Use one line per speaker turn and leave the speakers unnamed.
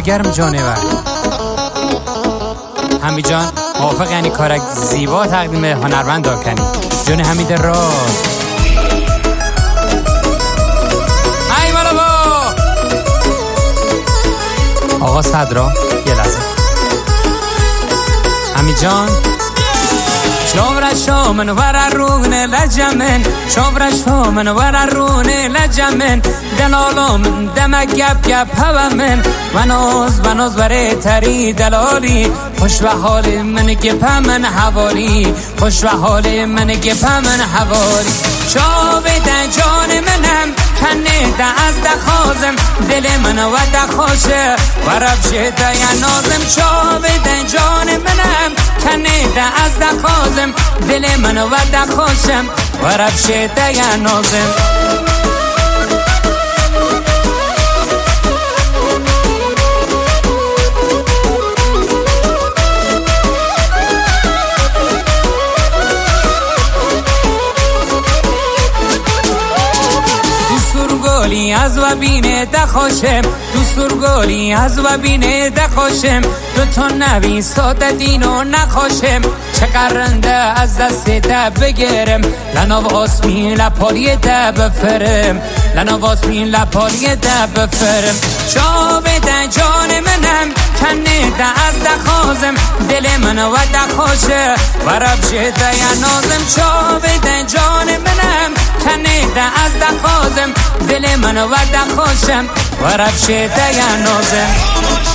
گرم جانور. حمید جان موافق یعنی کارک زیبا تقدیم هنرمند کنی جون حمید راز. ای بالا با آقا صدرا یه لحظه. حمید جان شوفرشو من وررون لجمن شوفرشو من وررون لجمن دلالم دم گپ گپ هومن ونوز بره تری دلالی خوش و حال من گپ من حوالی خوش و حال من گپ من حوالی شاویدن جان منم کنه ده از دخوازم دل من و دخوشه ورب شده یا نازم شاویدن جان منم کنه ده از دخوازم دل من و دخوشم ورب شده یا نازم. گلی از و بینه دخوشم تو سرگلی از و بینه دخوشم تو تو نوی ساده دینو نخوشم چه قرنده از دست ده بگیرم لنو آسمین لپالی ده بفرم لنو آسمین لپالی ده بفرم شاویدن جان منم کنه ده از دخوازم دل من و دخوشه ورب شده یا نازم شاویدن جان منم کنه ده از دخوازم دل من و دخوشم ورب شده یا نازم.